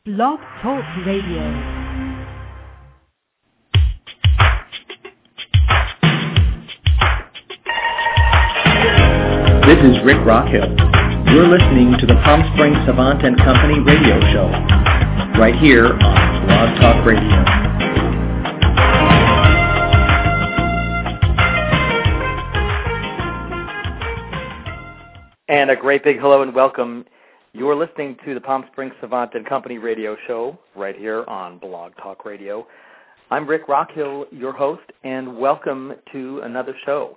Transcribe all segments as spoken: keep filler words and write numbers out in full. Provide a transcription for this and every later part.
Blog Talk Radio. This is Rick Rockhill. You're listening to the Palm Springs Savant and Company radio show, right here on Blog Talk Radio. And a great big hello and welcome. You're listening to the Palm Springs Savant and Company radio show, right here on Blog Talk Radio. I'm Rick Rockhill, your host, and welcome to another show.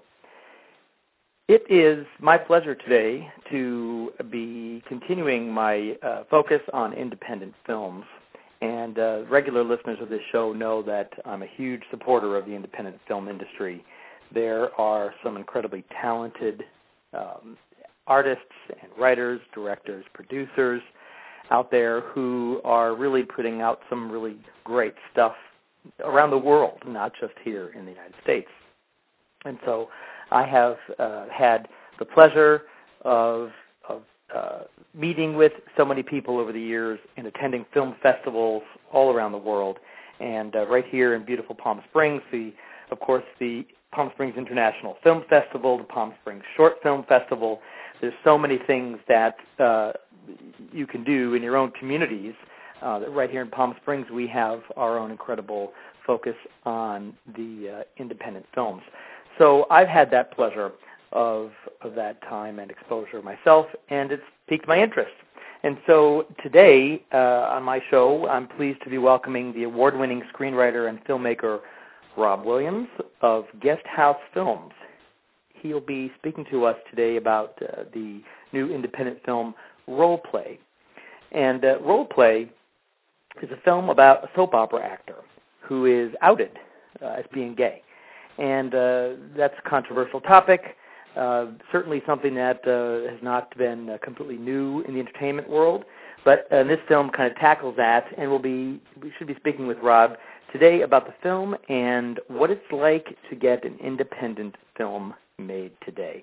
It is my pleasure today to be continuing my uh, focus on independent films. And uh, regular listeners of this show know that I'm a huge supporter of the independent film industry. There are some incredibly talented um, artists and writers, directors, producers out there who are really putting out some really great stuff around the world, not just here in the United States. And so I have uh, had the pleasure of, of uh, meeting with so many people over the years and attending film festivals all around the world. And uh, right here in beautiful Palm Springs, the, of course, the Palm Springs International Film Festival, the Palm Springs Short Film Festival. There's so many things that uh, you can do in your own communities. Uh, right here in Palm Springs, we have our own incredible focus on the uh, independent films. So I've had that pleasure of, of that time and exposure myself, and it's piqued my interest. And so today uh, on my show, I'm pleased to be welcoming the award-winning screenwriter and filmmaker Rob Williams of Guest House Films. He'll be speaking to us today about uh, the new independent film Role Play. And uh, Role Play is a film about a soap opera actor who is outed uh, as being gay. And uh, that's a controversial topic, uh, certainly something that uh, has not been uh, completely new in the entertainment world. But uh, this film kind of tackles that, and we'll be, we should be speaking with Rob today about the film and what it's like to get an independent film made today.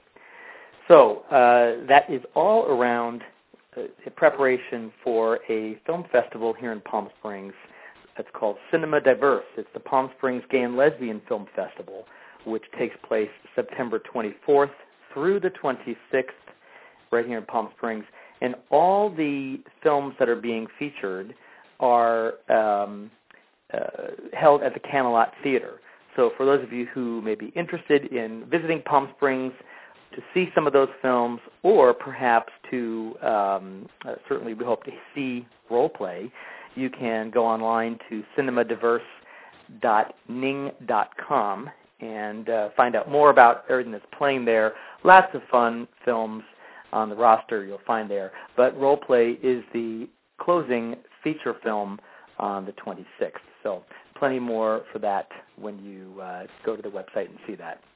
So uh, that is all around uh, a preparation for a film festival here in Palm Springs. It's called Cinema Diverse. It's the Palm Springs Gay and Lesbian Film Festival, which takes place September twenty-fourth through the twenty-sixth right here in Palm Springs. And all the films that are being featured are um, uh, held at the Camelot Theater. So for those of you who may be interested in visiting Palm Springs to see some of those films, or perhaps to um, uh, certainly we hope to see Role Play, you can go online to cinema diverse dot ning dot com and uh, find out more about everything that's playing there. Lots of fun films on the roster you'll find there. But Role Play is the closing feature film on the twenty-sixth. So plenty more for that when you uh, go to the website and see that.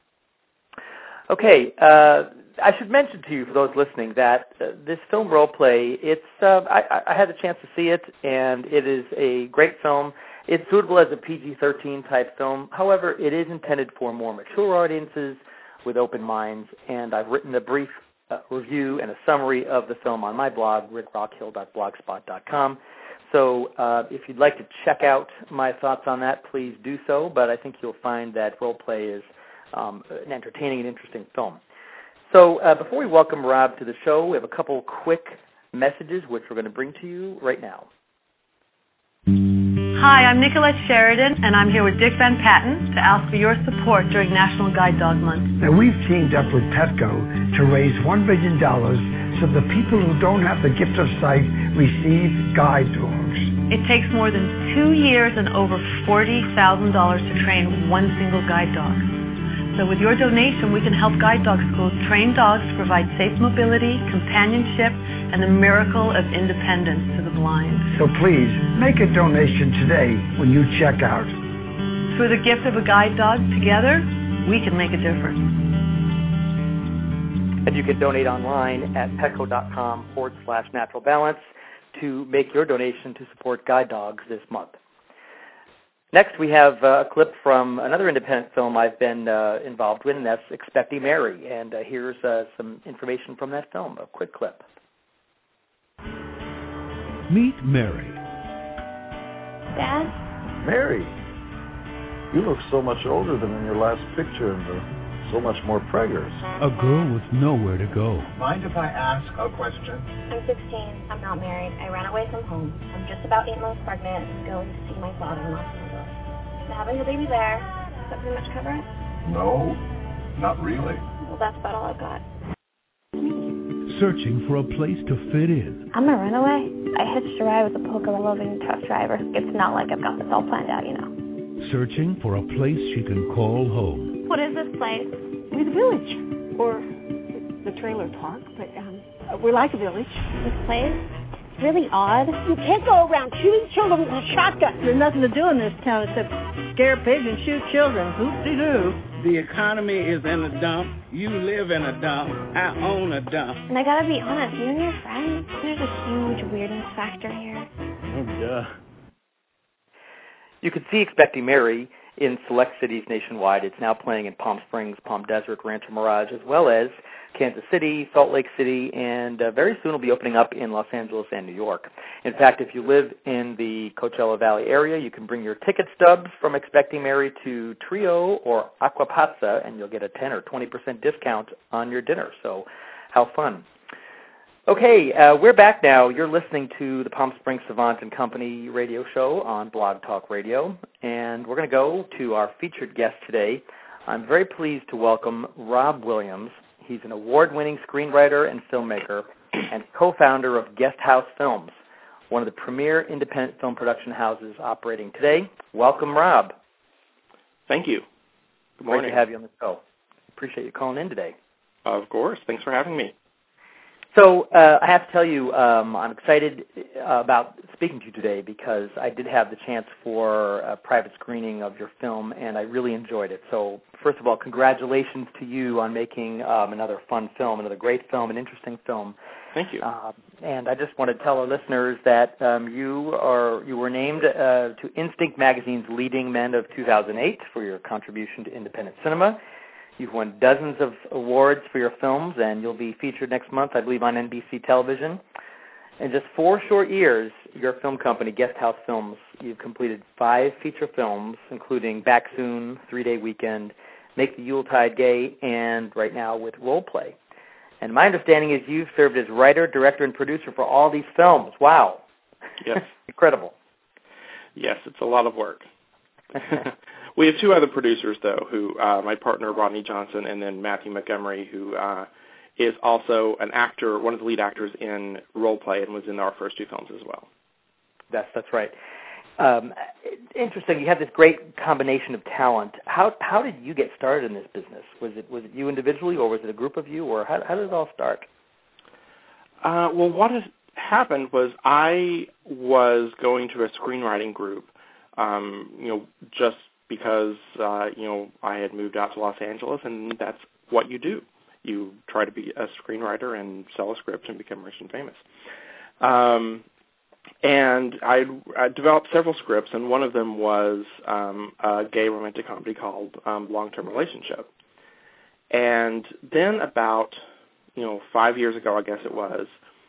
Okay, uh, I should mention to you, for those listening, that uh, this film Role Play, it's uh, I, I had a chance to see it, and it is a great film. It's suitable as a P G thirteen type film. However, it is intended for more mature audiences with open minds, and I've written a brief uh, review and a summary of the film on my blog, rick rockhill dot blogspot dot com. So uh, if you'd like to check out my thoughts on that, please do so, but I think you'll find that Role Play is um, an entertaining and interesting film. So uh, before we welcome Rob to the show, we have a couple quick messages which we're going to bring to you right now. Hi, I'm Nicolette Sheridan, and I'm here with Dick Van Patten to ask for your support during National Guide Dog Month. Now, we've teamed up with Petco to raise one billion dollars so the people who don't have the gift of sight receive guide dogs. It takes more than two years and over forty thousand dollars to train one single guide dog. So with your donation, we can help guide dog schools train dogs to provide safe mobility, companionship, and the miracle of independence to the blind. So please, make a donation today when you check out. Through the gift of a guide dog, together, we can make a difference. And you can donate online at petco.com forward slash natural balance to make your donation to support guide dogs this month. Next, we have uh, a clip from another independent film I've been uh, involved with, and that's Expecting Mary. And uh, here's uh, some information from that film, a quick clip. Meet Mary, Dad? Mary, you look so much older than in your last picture and uh, so much more preggers. A girl with nowhere to go. Mind if I ask a question? I'm sixteen. I'm not married. I ran away from home. I'm just about eight months pregnant and going to see my father in Los Angeles. Having a baby there, does that pretty much cover it? No, not really. Well, that's about all I've got. Searching for a place to fit in. I'm a runaway. I hitched a ride with a poker-loving truck driver. It's not like I've got this all planned out, you know. Searching for a place she can call home. What is this place? We're the village, or the trailer park, but um, we're like a village. This place? It's really odd. You can't go around shooting children with a shotgun. There's nothing to do in this town except scare pigs and shoot children. Hoop-de-doo. The economy is in a dump. You live in a dump. I own a dump. And I gotta be honest, you and your friends, there's a huge weirdness factor here. Oh, yeah. You can see Expecting Mary in select cities nationwide. It's now playing in Palm Springs, Palm Desert, Rancho Mirage, as well as Kansas City, Salt Lake City, and uh, very soon will be opening up in Los Angeles and New York. In fact, if you live in the Coachella Valley area, you can bring your ticket stubs from Expecting Mary to Trio or Aquapazza, and you'll get a ten or twenty percent discount on your dinner. So how fun. Okay, uh, we're back now. You're listening to the Palm Springs Savant and Company radio show on Blog Talk Radio, and we're going to go to our featured guest today. I'm very pleased to welcome Rob Williams. He's an award-winning screenwriter and filmmaker and co-founder of Guest House Films, one of the premier independent film production houses operating today. Welcome, Rob. Thank you. Good morning. Great to have you on the show. Appreciate you calling in today. Of course. Thanks for having me. So uh, I have to tell you, um, I'm excited about speaking to you today because I did have the chance for a private screening of your film, and I really enjoyed it. So first of all, congratulations to you on making um, another fun film, another great film, an interesting film. Thank you. Uh, and I just want to tell our listeners that um, you are you were named uh, to Instinct Magazine's Leading Men of two thousand eight for your contribution to independent cinema. You've won dozens of awards for your films, and you'll be featured next month, I believe, on N B C television. In just four short years, your film company, Guest House Films, you've completed five feature films, including Back Soon, Three-Day Weekend, Make the Yuletide Gay, and right now with Role Play. And my understanding is you've served as writer, director, and producer for all these films. Wow. Yes. Incredible. Yes, it's a lot of work. We have two other producers, though, who uh, my partner, Rodney Johnson, and then Matthew Montgomery, who uh, is also an actor, one of the lead actors in Role Play, and was in our first two films as well. That's that's right. Um, interesting. You have this great combination of talent. How how did you get started in this business? Was it was it you individually, or was it a group of you, or how how did it all start? Uh, well, what has happened was I was going to a screenwriting group, um, you know, just because, uh, you know, I had moved out to Los Angeles, and that's what you do. You try to be a screenwriter and sell a script and become rich and famous. Um, and I, I developed several scripts, and one of them was um, a gay romantic comedy called um, Long-Term Relationship. And then about, you know, five years ago, I guess it was,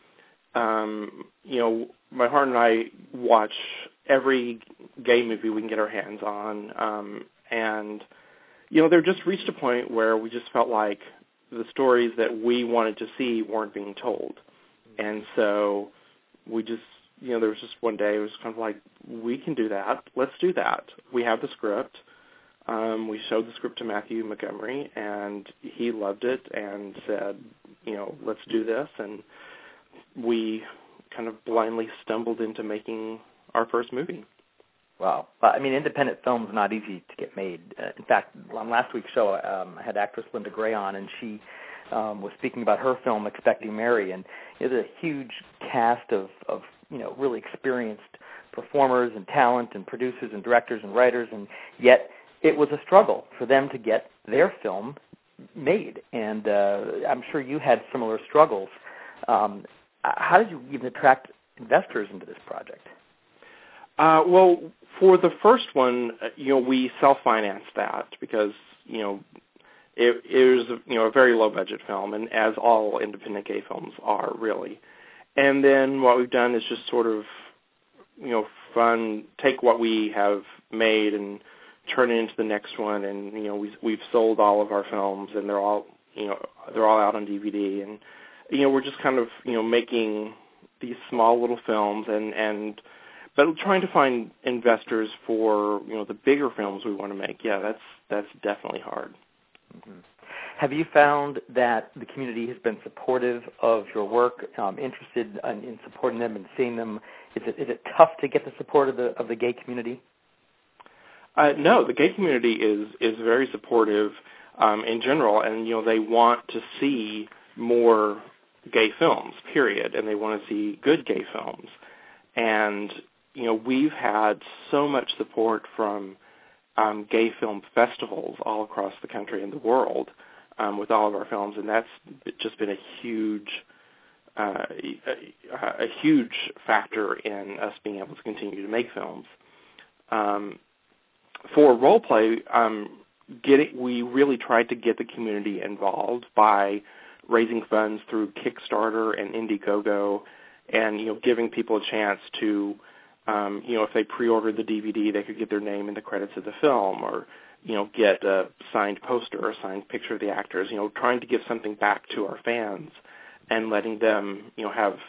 um, you know, my partner and I watch every gay movie we can get our hands on, um, and, you know, there just reached a point where we just felt like the stories that we wanted to see weren't being told. And so we just, you know, there was just one day it was kind of like, we can do that. Let's do that. We have the script. Um, we showed the script to Matthew Montgomery, and he loved it and said, you know, let's do this. And we kind of blindly stumbled into making our first movie. Wow. I mean, independent film is not easy to get made. Uh, in fact, on last week's show, um, I had actress Linda Gray on, and she um, was speaking about her film, Expecting Mary, and it's a huge cast of, of, you know, really experienced performers and talent and producers and directors and writers, and yet it was a struggle for them to get their film made. And uh, I'm sure you had similar struggles. Um, how did you even attract investors into this project? Uh, well, for the first one, you know, we self-financed that because, you know, it, it was, you know, a very low-budget film, and as all independent gay films are, really. And then what we've done is just sort of you know, fun, take what we have made and turn it into the next one. And, you know, we, we've sold all of our films, and they're all, you know, they're all out on D V D. And, you know, we're just kind of, you know, making these small little films and, and but trying to find investors for, you know, the bigger films we want to make. Yeah, that's that's definitely hard. Mm-hmm. Have you found that the community has been supportive of your work, um, interested in, in supporting them and seeing them? Is it is it tough to get the support of the of the gay community? Uh, no, the gay community is is very supportive um, in general, and you know they want to see more gay films, period, and they want to see good gay films. And you know we've had so much support from um, gay film festivals all across the country and the world. Um, with all of our films, and that's just been a huge, uh, a, a huge factor in us being able to continue to make films. Um, for role play, um, getting, we really tried to get the community involved by raising funds through Kickstarter and Indiegogo, and you know, giving people a chance to, um, you know, if they pre-ordered the D V D, they could get their name in the credits of the film, or you know, get a signed poster or a signed picture of the actors, you know, trying to give something back to our fans and letting them, you know, have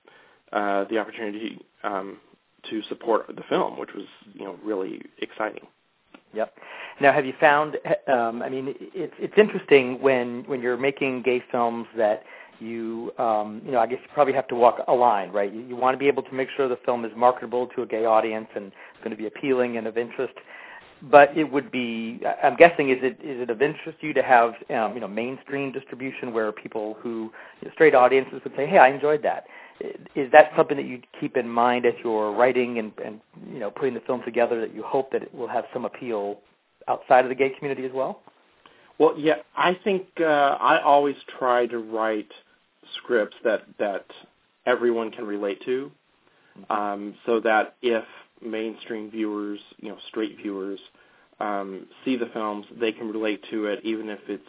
uh, the opportunity um, to support the film, which was, you know, really exciting. Yep. Now, have you found, um, I mean, it's it's interesting when, when you're making gay films that you, um, you know, I guess you probably have to walk a line, right? You, you want to be able to make sure the film is marketable to a gay audience and it's going to be appealing and of interest. But it would be, I'm guessing, is it is it of interest to you to have, um, you know, mainstream distribution where people who, you know, straight audiences would say, hey, I enjoyed that. Is that something that you keep in mind as you're writing and, and, you know, putting the film together, that you hope that it will have some appeal outside of the gay community as well? Well, yeah, I think uh, I always try to write scripts that, that everyone can relate to, um, so that if mainstream viewers, you know, straight viewers, um, see the films, they can relate to it, even if it's,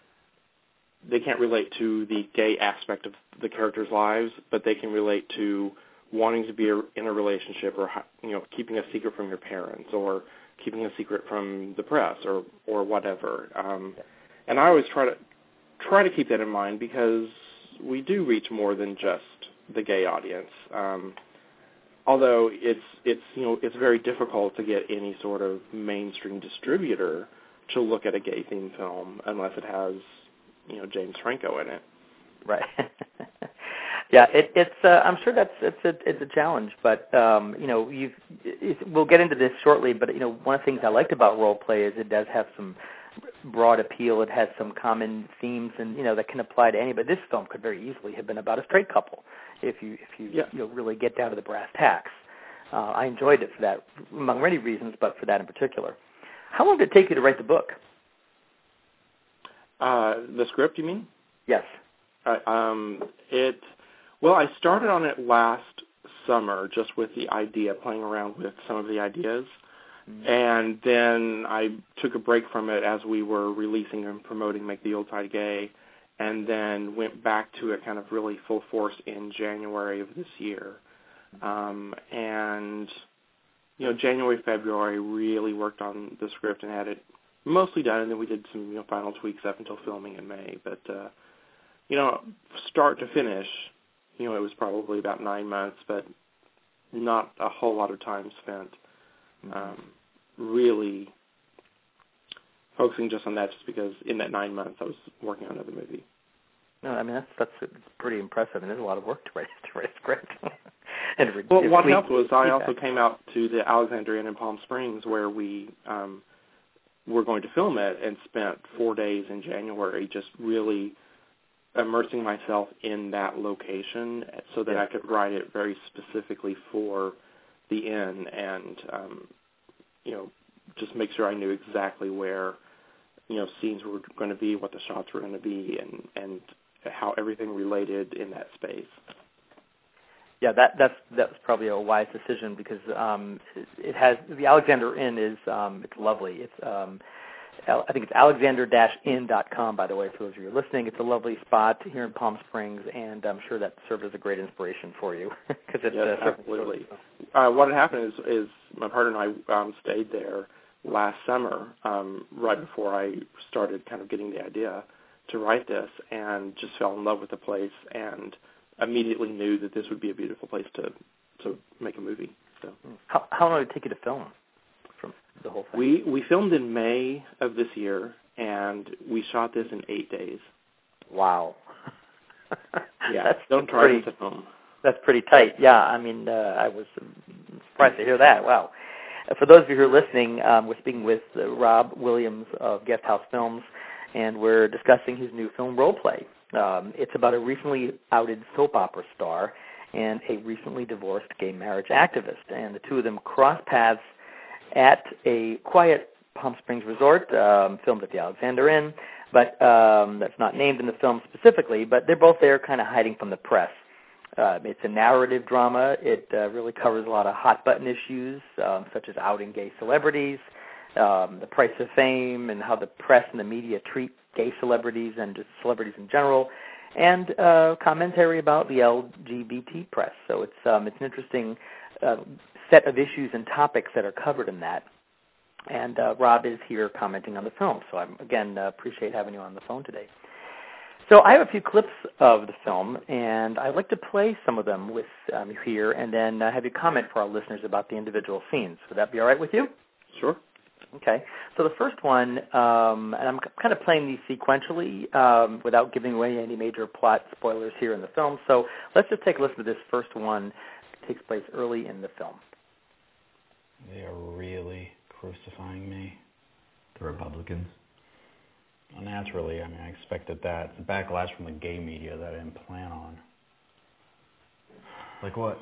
they can't relate to the gay aspect of the characters' lives, but they can relate to wanting to be in a relationship, or, you know, keeping a secret from your parents, or keeping a secret from the press, or, or whatever. Um, and I always try to try to keep that in mind, because we do reach more than just the gay audience. Um, Although it's it's you know it's very difficult to get any sort of mainstream distributor to look at a gay themed film unless it has, you know, James Franco in it. Right. Yeah, it, it's. Uh, I'm sure that's it's a it's a challenge, but um, you know, you've. It's, we'll get into this shortly, but you know, one of the things I liked about role play is it does have some broad appeal. It has some common themes, and you know, that can apply to anybody. This film could very easily have been about a straight couple, if you if you, yeah. you know, really get down to the brass tacks. Uh, I enjoyed it for that, among many reasons, but for that in particular. How long did it take you to write the book? Uh, the script, you mean? Yes. Uh, um, it. Well, I started on it last summer, just with the idea, playing around with some of the ideas. And then I took a break from it as we were releasing and promoting Make the Old Side Gay, and then went back to it kind of really full force in January of this year. Um, and, you know, January, February, really worked on the script and had it mostly done, and then we did some, you know, final tweaks up until filming in May. But, uh, you know, start to finish, you know, it was probably about nine months, but not a whole lot of time spent. Um, really focusing just on that, just because in that nine months I was working on another movie. No, I mean, that's that's pretty impressive, and there's a lot of work to write, to write a script. and well, what we, helped was I also came out to the Alexandria Inn in Palm Springs, where we um, were going to film it, and spent four days in January just really immersing myself in that location so that yeah. I could write it very specifically for the inn, and um, you know, just make sure I knew exactly where, you know, scenes were going to be, what the shots were going to be, and and how everything related in that space. Yeah, that that's that's probably a wise decision, because um, it, it has the Alexander Inn is um, it's lovely. It's um, I think it's alexander dash inn dot com, by the way, for those of you listening. It's a lovely spot here in Palm Springs, and I'm sure that served as a great inspiration for you. Cause it's, yes, uh, absolutely. Uh, what had happened is, is my partner and I um, stayed there last summer, um, right before I started kind of getting the idea to write this, and just fell in love with the place and immediately knew that this would be a beautiful place to, to make a movie. So, How, how long did it take you to film from the whole thing? We we filmed in May of this year, and we shot this in eight days. Wow. Yeah, that's don't try pretty, this at home. That's pretty tight. Yeah, I mean, uh, I was surprised to hear that. Wow. For those of you who are listening, um, we're speaking with uh, Rob Williams of Guest House Films, and we're discussing his new film, Role Play. Um, it's about a recently outed soap opera star and a recently divorced gay marriage activist, and the two of them cross paths at a quiet Palm Springs resort, um, filmed at the Alexander Inn, but um, that's not named in the film specifically, but they're both there kind of hiding from the press. Uh, it's a narrative drama. It uh, really covers a lot of hot-button issues, um, such as outing gay celebrities, um, the price of fame, and how the press and the media treat gay celebrities and just celebrities in general, and uh, commentary about the L G B T press. So it's um, it's an interesting uh, set of issues and topics that are covered in that. And uh, Rob is here commenting on the film. So I, again, uh, appreciate having you on the phone today. So I have a few clips of the film, and I'd like to play some of them with um, you here, and then uh, have you comment for our listeners about the individual scenes. Would that be all right with you? Sure. Okay. So the first one, um, and I'm kind of playing these sequentially um, without giving away any major plot spoilers here in the film. So let's just take a listen to this first one. It takes place early in the film. They are really crucifying me. The Republicans? Well, naturally, I mean, I expected that. It's a backlash from the gay media that I didn't plan on. Like what?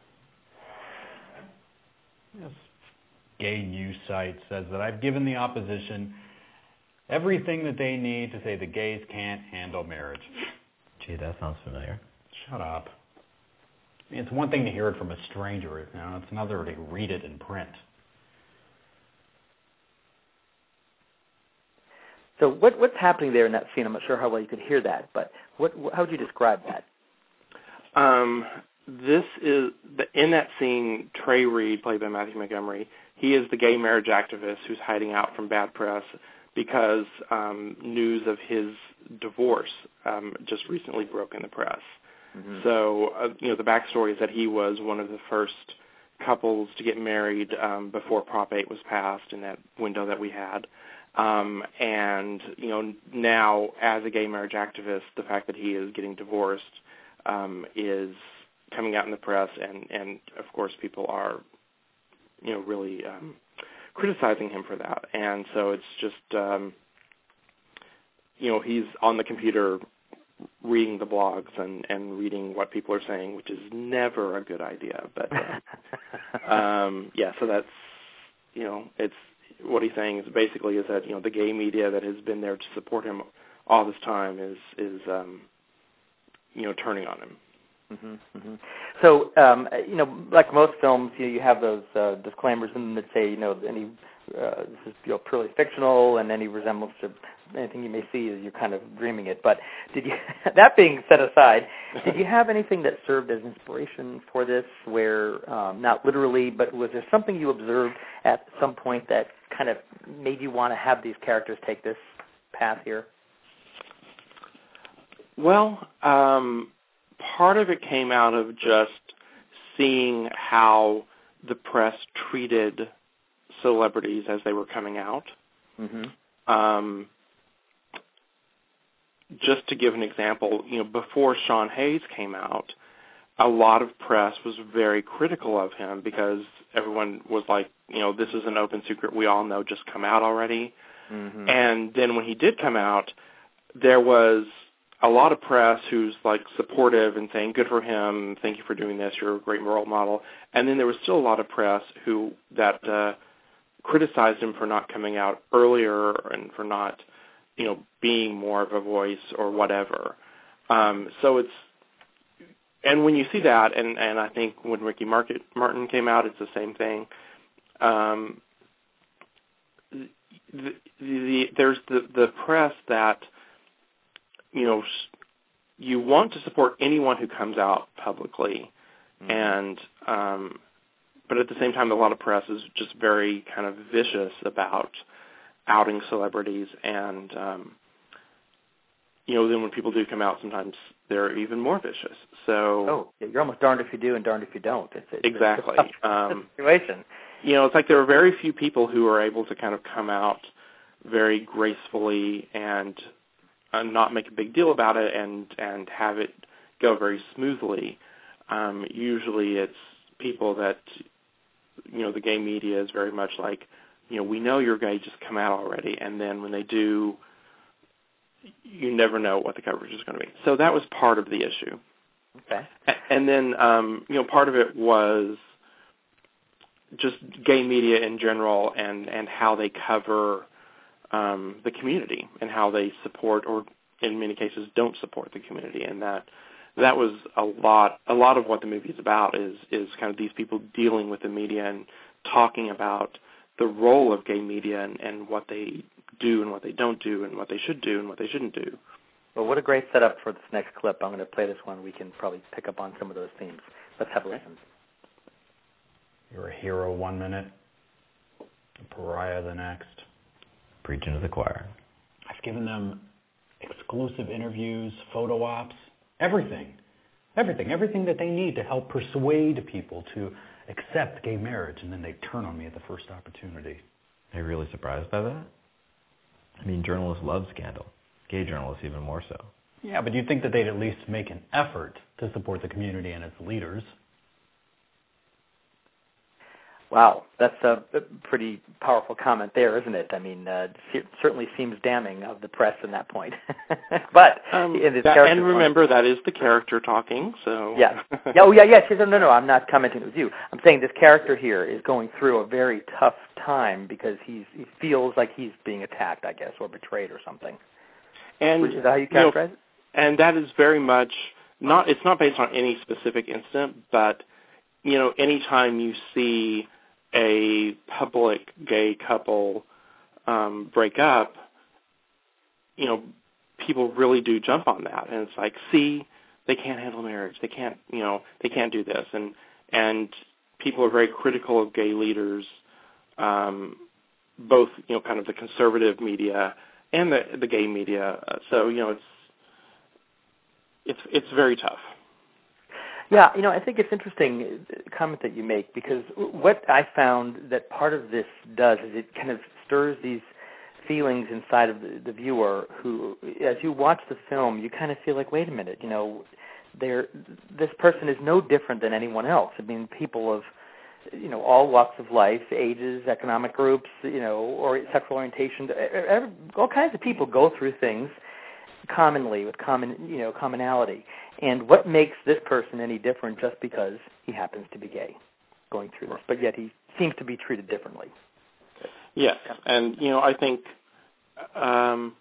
Yes. Gay news site says that I've given the opposition everything that they need to say the gays can't handle marriage. Gee, that sounds familiar. Shut up. I mean, it's one thing to hear it from a stranger, you know, it's another to read it in print. So what, what's happening there in that scene? I'm not sure how well you could hear that, but what, how would you describe that? Um, this is the, in that scene. Trey Reed, played by Matthew Montgomery, he is the gay marriage activist who's hiding out from bad press because um, news of his divorce um, just recently broke in the press. Mm-hmm. So, uh, you know, the backstory is that he was one of the first couples to get married um, before Prop eight was passed in that window that we had. Um, and, you know, now as a gay marriage activist, the fact that he is getting divorced um, is coming out in the press, and, and of course people are, you know, really um, criticizing him for that. And so it's just, um, you know, he's on the computer reading the blogs and, and reading what people are saying, which is never a good idea. But, uh, um, yeah, so that's, you know, it's, what he's saying is basically is that, you know, the gay media that has been there to support him all this time is, is um, you know, turning on him. Mm-hmm, mm-hmm. So, um, you know, like most films, you know, you have those uh, disclaimers in them that say, you know, any uh, this is, you know, purely fictional, and any resemblance to anything you may see is you're kind of dreaming it. But did you, that being set aside, did you have anything that served as inspiration for this, where um, not literally, but was there something you observed at some point that kind of made you want to have these characters take this path here? Well, um, part of it came out of just seeing how the press treated celebrities as they were coming out. Mm-hmm. Um, just to give an example, you know, before Sean Hayes came out, a lot of press was very critical of him because everyone was like, you know, this is an open secret we all know, just come out already. Mm-hmm. And then when he did come out, there was a lot of press who's like supportive and saying, good for him, thank you for doing this, you're a great role model. And then there was still a lot of press who that uh, criticized him for not coming out earlier and for not, you know, being more of a voice or whatever. Um, so it's, and when you see that, and, and I think when Ricky Martin came out, it's the same thing. Um, the, the, there's the, the press that, you know, you want to support anyone who comes out publicly, mm-hmm. and um, but at the same time, a lot of press is just very kind of vicious about outing celebrities, and um, you know, then when people do come out, sometimes they're even more vicious. So, oh, you're almost darned if you do and darned if you don't. It's, it's exactly it's a tough um, situation. You know, it's like there are very few people who are able to kind of come out very gracefully and uh, not make a big deal about it and and have it go very smoothly. Um, usually, it's people that, you know, the gay media is very much like, you know, we know you're gay, just come out already. And then when they do, you never know what the coverage is going to be. So that was part of the issue. Okay. And then, um, you know, part of it was just gay media in general and, and how they cover um, the community and how they support or, in many cases, don't support the community. And that that was a lot. A lot of what the movie is about is is kind of these people dealing with the media and talking about the role of gay media and, and what they do and what they don't do and what they should do and what they shouldn't do. Well, what a great setup for this next clip. I'm going to play this one. We can probably pick up on some of those themes. Let's have a listen. You're a hero one minute, a pariah the next. Preaching to the choir. I've given them exclusive interviews, photo ops, everything. Everything. Everything that they need to help persuade people to accept gay marriage, and then they turn on me at the first opportunity. Are you really surprised by that? I mean, journalists love scandal. Gay journalists even more so. Yeah, but you'd think that they'd at least make an effort to support the community and its leaders. Wow, that's a pretty powerful comment there, isn't it? I mean, uh, it certainly seems damning of the press in that point. But um, in this that, character and remember, point, that is the character talking. So yeah, yeah, oh yeah, yes. No, no, no. I'm not commenting with you. I'm saying this character here is going through a very tough time because he's he feels like he's being attacked, I guess, or betrayed or something. And is that how you characterize you know, it? And that is very much not. It's not based on any specific incident, but you know, anytime you see a public gay couple um, break up, you know, people really do jump on that, and it's like, see, they can't handle marriage, they can't, you know, they can't do this, and and people are very critical of gay leaders, um, both, you know, kind of the conservative media and the the gay media. Uh, so you know, it's it's it's very tough. Yeah, you know, I think it's interesting comment that you make because what I found that part of this does is it kind of stirs these feelings inside of the, the viewer who, as you watch the film, you kind of feel like, wait a minute, you know, they're, this person is no different than anyone else. I mean, people of, you know, all walks of life, ages, economic groups, you know, or sexual orientation, all kinds of people go through things commonly with common, you know, commonality. And what makes this person any different just because he happens to be gay going through this, but yet he seems to be treated differently? Yes, and, you know, I think um,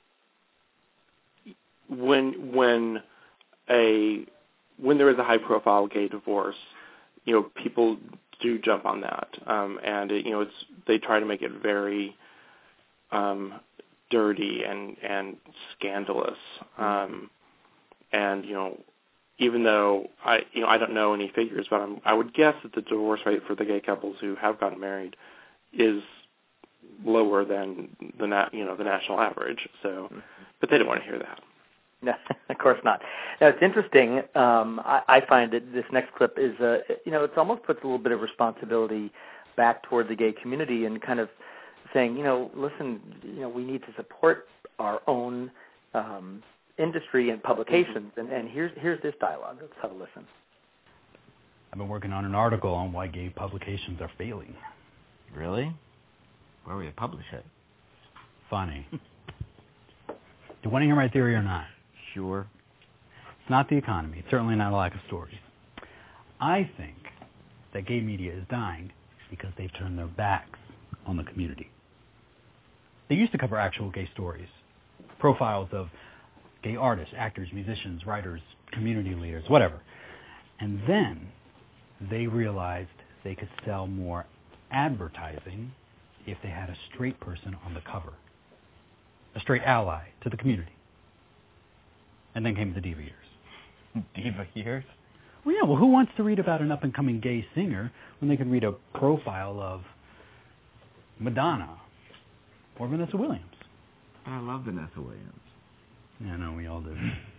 when when a when there is a high-profile gay divorce, you know, people do jump on that, um, and, it, you know, it's they try to make it very um, dirty and, and scandalous. Um And, you know, even though I, you know, I don't know any figures, but I'm, I would guess that the divorce rate for the gay couples who have gotten married is lower than the, na- you know, the national average. So, mm-hmm. But they don't want to hear that. No, of course not. Now, it's interesting. Um, I, I find that this next clip is, uh, you know, it almost puts a little bit of responsibility back toward the gay community and kind of saying, you know, listen, you know, we need to support our own um industry and publications, and, and here's here's this dialogue. Let's have a listen. I've been working on an article on why gay publications are failing. Really? Where will you publish it? Funny. Do you want to hear my theory or not? Sure. It's not the economy. It's certainly not a lack of stories. I think that gay media is dying because they've turned their backs on the community. They used to cover actual gay stories, profiles of gay artists, actors, musicians, writers, community leaders, whatever. And then they realized they could sell more advertising if they had a straight person on the cover, a straight ally to the community. And then came the diva years. Diva years? Well, yeah, well, who wants to read about an up-and-coming gay singer when they can read a profile of Madonna or Vanessa Williams? I love Vanessa Williams. Yeah, no, we all do.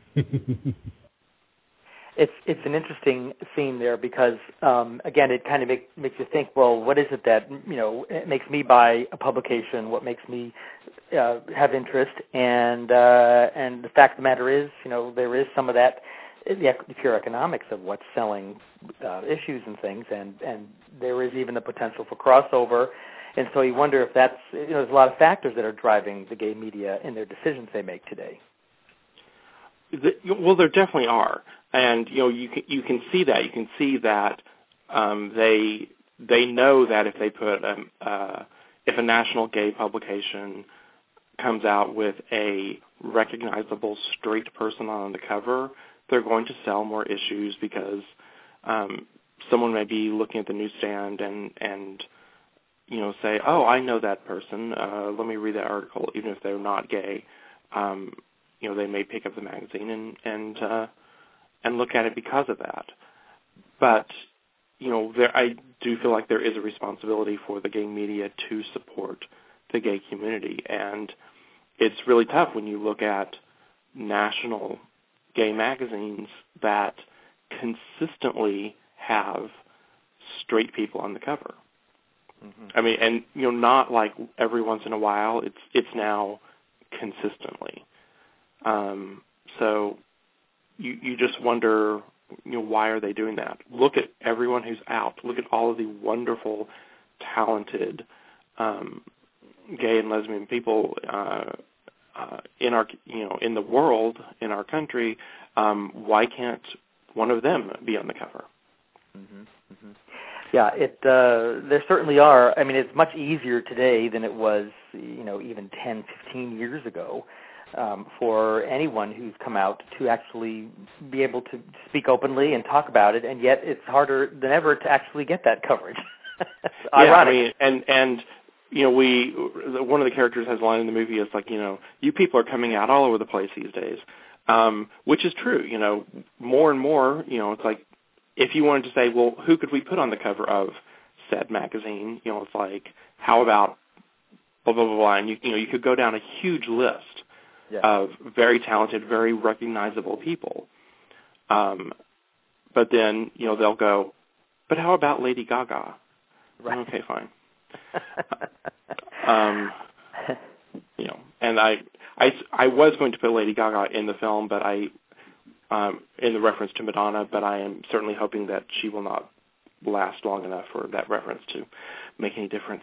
It's it's an interesting scene there because, um, again, it kind of make, makes you think, well, what is it that, you know, it makes me buy a publication? What makes me uh, have interest? And uh, and the fact of the matter is, you know, there is some of that, the, the pure economics of what's selling uh, issues and things, and, and there is even the potential for crossover. And so you wonder if that's, you know, there's a lot of factors that are driving the gay media in their decisions they make today. The, well, there definitely are. And, you know, you can, you can see that. You can see that um, they they know that if they put, um, uh, if a national gay publication comes out with a recognizable straight person on the cover, they're going to sell more issues because um, someone may be looking at the newsstand and, and, you know, say, oh, I know that person. Uh, let me read that article, even if they're not gay. Um, you know, they may pick up the magazine and, and uh, and look at it because of that. But, you know, there, I do feel like there is a responsibility for the gay media to support the gay community. And it's really tough when you look at national gay magazines that consistently have straight people on the cover. Mm-hmm. I mean, and, you know, not like every once in a while. It's it's now consistently. Um, so you you just wonder, you know, why are they doing that? Look at everyone who's out. Look at all of the wonderful, talented um, gay and lesbian people uh, uh, in our, you know, in the world, in our country. Um, why can't one of them be on the cover? Mm-hmm. Mm-hmm. Yeah, it. Uh, there certainly are. I mean, it's much easier today than it was, you know, even ten, fifteen years ago. Um, for anyone who's come out to actually be able to speak openly and talk about it, and yet it's harder than ever to actually get that coverage. Yeah, ironic. I mean, and and you know, we one of the characters has a line in the movie is like, you know, you people are coming out all over the place these days, um, which is true. You know, more and more, you know, it's like if you wanted to say, well, who could we put on the cover of said magazine? You know, it's like, how about blah blah blah, blah and you you know, you could go down a huge list. Yeah. Of very talented, very recognizable people. Um, but then, you know, they'll go, but how about Lady Gaga? Right. Okay, fine. um, you know, and I, I, I was going to put Lady Gaga in the film, but I, um, in the reference to Madonna, but I am certainly hoping that she will not last long enough for that reference to make any difference.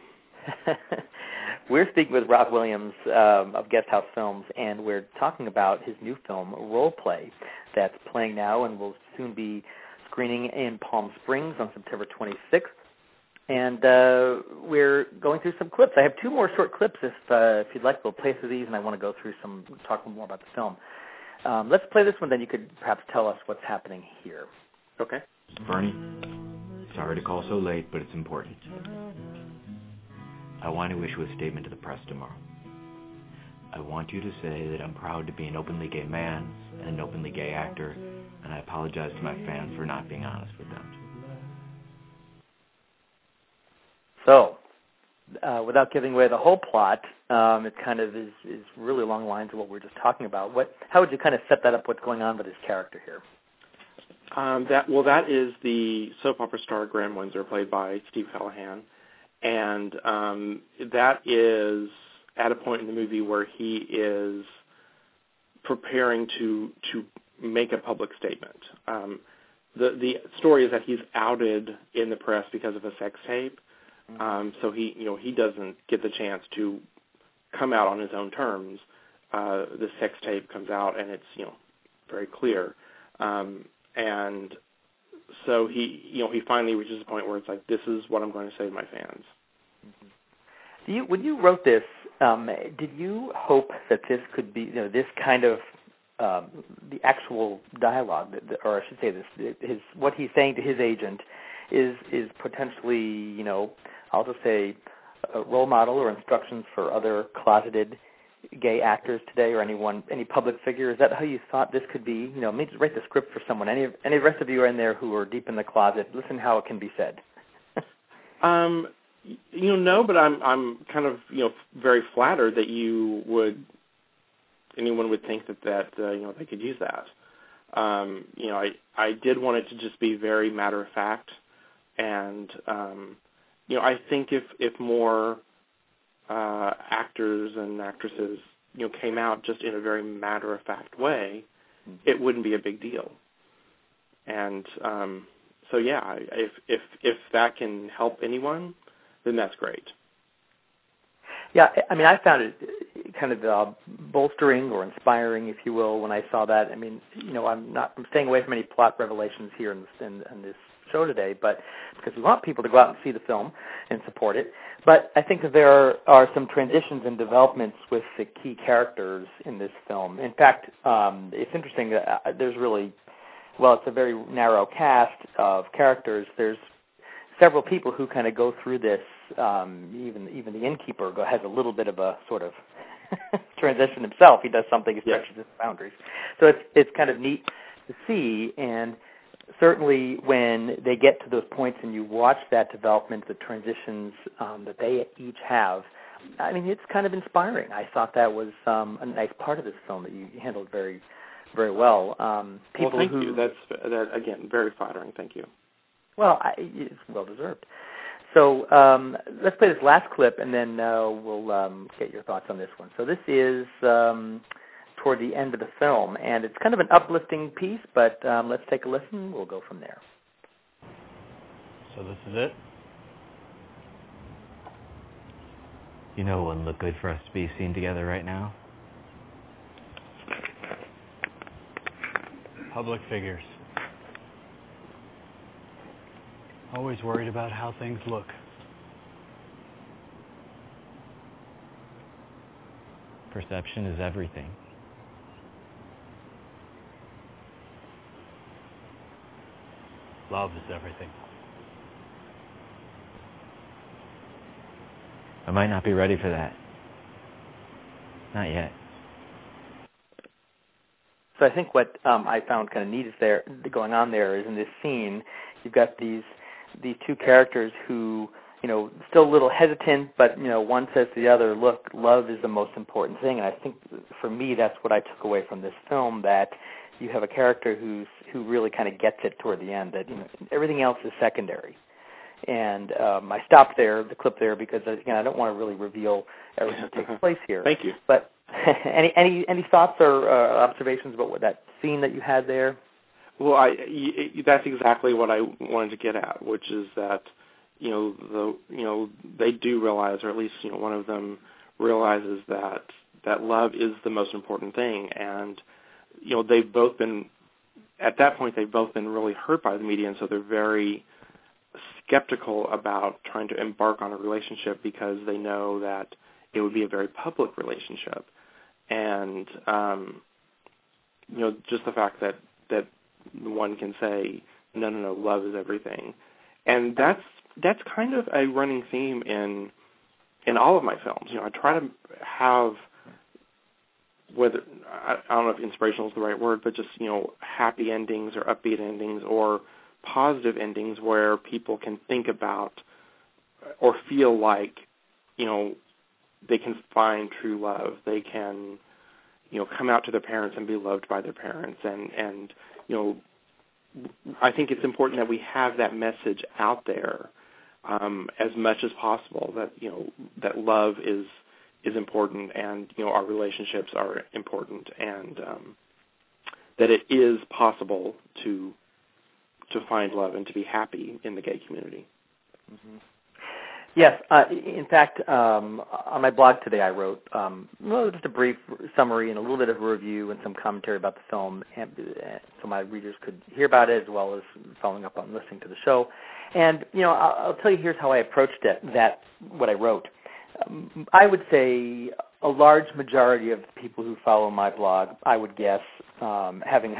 We're speaking with Rob Williams um, of Guest House Films, and we're talking about his new film, Role Play, that's playing now and will soon be screening in Palm Springs on September twenty-sixth. And uh, we're going through some clips. I have two more short clips if uh, if you'd like. We'll play through these, and I want to go through some, talk more about the film. Um, let's play this one, then you could perhaps tell us what's happening here. Okay. Bernie, sorry to call so late, but it's important. I want to issue a statement to the press tomorrow. I want you to say that I'm proud to be an openly gay man and an openly gay actor, and I apologize to my fans for not being honest with them. So, uh, without giving away the whole plot, um, it kind of is, is really along the lines of what we were just talking about. What, how would you kind of set that up, what's going on with his character here? Um, that Well, that is the soap opera star Graham Windsor, played by Steve Callahan. And um, that is at a point in the movie where he is preparing to to make a public statement. Um, the the story is that he's outed in the press because of a sex tape. Um, so he you know he doesn't get the chance to come out on his own terms. Uh, the sex tape comes out and it's you know very clear. Um, and So he, you know, he finally reaches a point where it's like, this is what I'm going to say to my fans. Mm-hmm. Do you, when you wrote this, um, did you hope that this could be, you know, this kind of um, the actual dialogue, or I should say this, his what he's saying to his agent is is potentially, you know, I'll just say a role model or instructions for other closeted gay actors today, or anyone, any public figure? Is that how you thought this could be? You know, maybe write the script for someone. Any of any of the rest of you are in there who are deep in the closet. Listen how it can be said. um, you know, no, but I'm I'm kind of you know very flattered that you would anyone would think that that uh, you know they could use that. Um, you know, I I did want it to just be very matter of fact, and um, you know, I think if if more uh, actors and actresses you know came out just in a very matter of fact way, mm-hmm. it wouldn't be a big deal. And um, so yeah, I, if if if that can help anyone, then that's great. Yeah, I mean, I found it kind of uh, bolstering or inspiring, if you will, when I saw that. I mean, you know, I'm not I'm staying away from any plot revelations here in this, in, in this show today, but because we want people to go out and see the film and support it. But I think that there are, are some transitions and developments with the key characters in this film. In fact, um, it's interesting that there's really, well, it's a very narrow cast of characters. There's several people who kind of go through this. Um, even even the innkeeper has a little bit of a sort of transition himself. He does something, he stretches his boundaries. So it's it's kind of neat to see, and certainly when they get to those points and you watch that development, the transitions um, that they each have, I mean, it's kind of inspiring. I thought that was um, a nice part of this film that you handled very, very well. Um, people well, thank who, you. That's, that, again, very flattering. Thank you. Well, I, it's well-deserved. So um, let's play this last clip, and then uh, we'll um, get your thoughts on this one. So this is um, toward the end of the film, and it's kind of an uplifting piece, but um, let's take a listen. We'll go from there. So this is it? You know it wouldn't look good for us to be seen together right now. Public figures. Always worried about how things look. Perception is everything. Love is everything. I might not be ready for that. Not yet. So I think what um, I found kind of neat is there going on there is in this scene, you've got these these two characters who, you know, still a little hesitant, but, you know, one says to the other, look, love is the most important thing. And I think for me, that's what I took away from this film, that you have a character who's who really kind of gets it toward the end, that, you know, everything else is secondary. And um, I stopped there, the clip there, because, again, I don't want to really reveal everything that takes place here. Thank you. But any any any thoughts or uh, observations about what that scene that you had there? Well, I, y- that's exactly what I wanted to get at, which is that, you know, the you know they do realize, or at least you know one of them realizes that that love is the most important thing, and you know they've both been at that point they've both been really hurt by the media, and so they're very skeptical about trying to embark on a relationship because they know that it would be a very public relationship, and um, you know just the fact that that one can say, no, no, no, love is everything. And that's that's kind of a running theme in in all of my films. You know, I try to have, whether, I, I don't know if inspirational is the right word, but just, you know, happy endings or upbeat endings or positive endings where people can think about or feel like, you know, they can find true love. They can, you know, come out to their parents and be loved by their parents, and, and you know, I think it's important that we have that message out there um, as much as possible. That you know that love is is important, and you know our relationships are important, and um, that it is possible to to find love and to be happy in the gay community. Mm-hmm. Yes. Uh, in fact, um, on my blog today, I wrote um, well, just a brief summary and a little bit of a review and some commentary about the film, and, uh, so my readers could hear about it as well as following up on listening to the show. And you know, I'll, I'll tell you here's how I approached it. That what I wrote. Um, I would say a large majority of the people who follow my blog, I would guess, um, having had